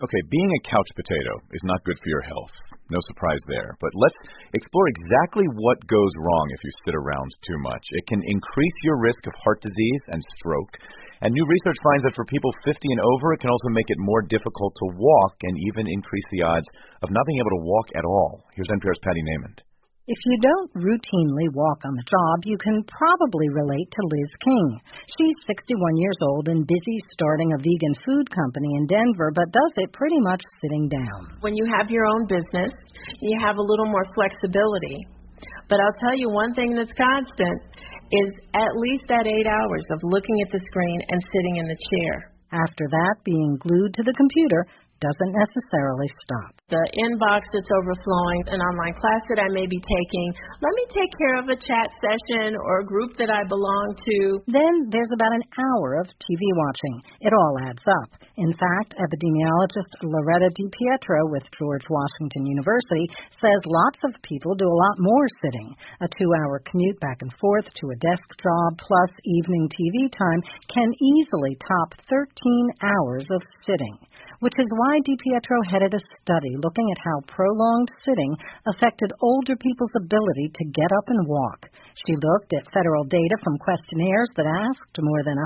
Okay, being a couch potato is not good for your health. No surprise there. But let's explore exactly what goes wrong if you sit around too much. It can increase your risk of heart disease and stroke. And new research finds that for people 50 and over, it can also make it more difficult to walk and even increase the odds of not being able to walk at all. Here's NPR's Patty Nament. If you don't routinely walk on the job, you can probably relate to Liz King. She's 61 years old and busy starting a vegan food company in Denver, but does it pretty much sitting down. When you have your own business, you have a little more flexibility. But I'll tell you one thing that's constant is at least that 8 hours of looking at the screen and sitting in the chair. After that, being glued to the computer doesn't necessarily stop. The inbox that's overflowing, an online class that I may be taking, let me take care of a chat session or a group that I belong to. Then there's about an hour of TV watching. It all adds up. In fact, epidemiologist Loretta DiPietro with George Washington University says lots of people do a lot more sitting. A 2-hour commute back and forth to a desk job plus evening TV time can easily top 13 hours of sitting, which is why DiPietro headed a study looking at how prolonged sitting affected older people's ability to get up and walk. She looked at federal data from questionnaires that asked more than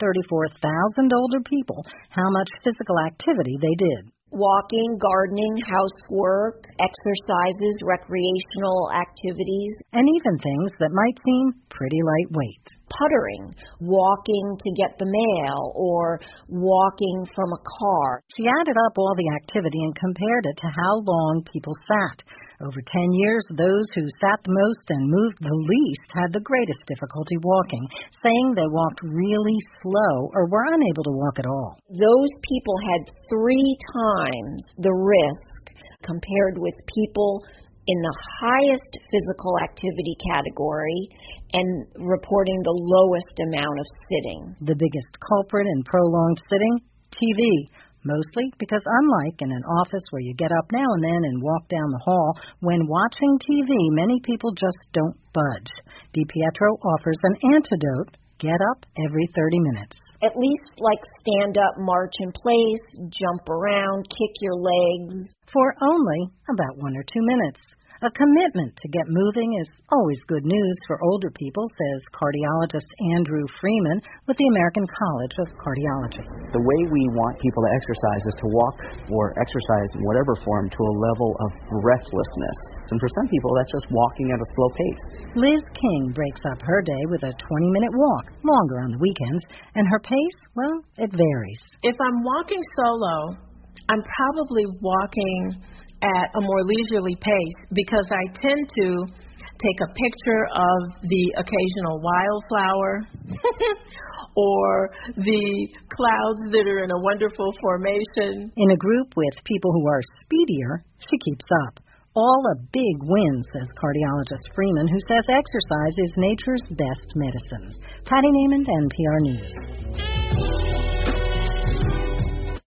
134,000 older people how much physical activity they did. Walking, gardening, housework, exercises, recreational activities. And even things that might seem pretty lightweight. Puttering, walking to get the mail, or walking from a car. She added up all the activity and compared it to how long people sat. Over 10 years, those who sat the most and moved the least had the greatest difficulty walking, saying they walked really slow or were unable to walk at all. Those people had 3 times the risk compared with people in the highest physical activity category and reporting the lowest amount of sitting. The biggest culprit in prolonged sitting? TV. Mostly because unlike in an office where you get up now and then and walk down the hall, when watching TV, many people just don't budge. DiPietro offers an antidote. Get up every 30 minutes. At least stand up, march in place, jump around, kick your legs. For only about 1 or 2 minutes. A commitment to get moving is always good news for older people, says cardiologist Andrew Freeman with the American College of Cardiology. The way we want people to exercise is to walk or exercise in whatever form to a level of breathlessness. And for some people, that's just walking at a slow pace. Liz King breaks up her day with a 20-minute walk, longer on the weekends, and her pace, well, it varies. If I'm walking solo, I'm probably walking at a more leisurely pace because I tend to take a picture of the occasional wildflower or the clouds that are in a wonderful formation. In a group with people who are speedier, she keeps up. All a big win, says cardiologist Freeman, who says exercise is nature's best medicine. Patty Nament, NPR News.